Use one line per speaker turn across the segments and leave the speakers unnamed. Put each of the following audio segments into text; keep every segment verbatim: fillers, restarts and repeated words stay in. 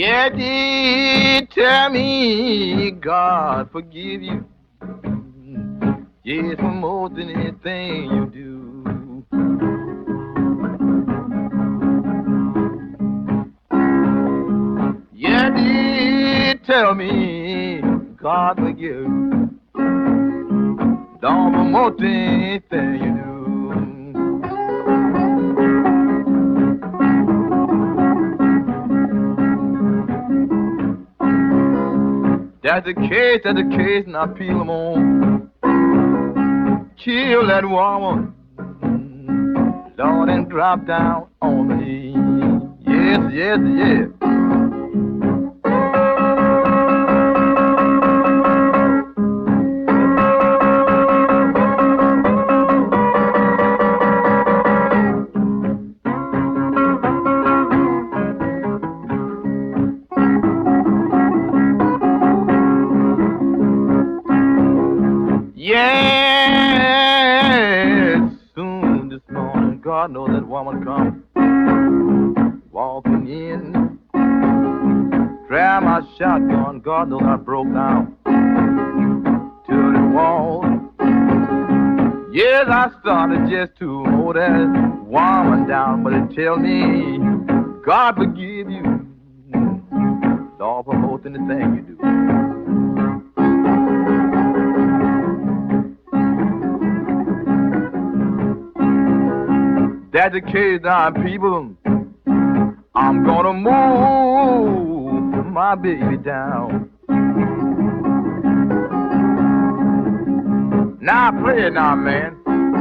Yeah, did tell me God forgive you. Yes, for more than anything you do. Yeah, did tell me God forgive you. Don't promote anything you do. That's the case, that's the case, now peel them on. Kill that woman, Lord, and drop down on me. Yes, yes, yes. Yes, soon this morning, God knows that woman come walking in. Grab my shotgun, God knows I broke down to the wall. Yes, I started just to hold that woman down, but it tell me, God forgive you, Lord, for most anything you do. That's the case now, people. I'm gonna move my baby down. Now play it now, man.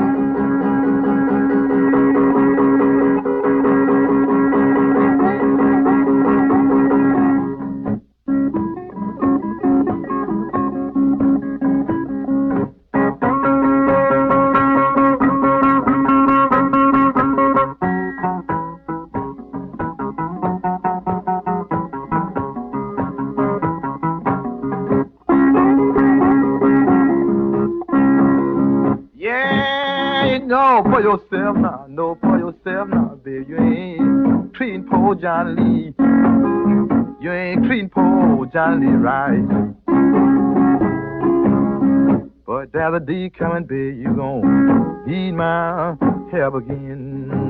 Know for yourself now, know for yourself now, baby. You ain't treating poor Johnny Lee. You ain't treating poor Johnny Lee right. But there's a day coming, baby, you gon' need my help again.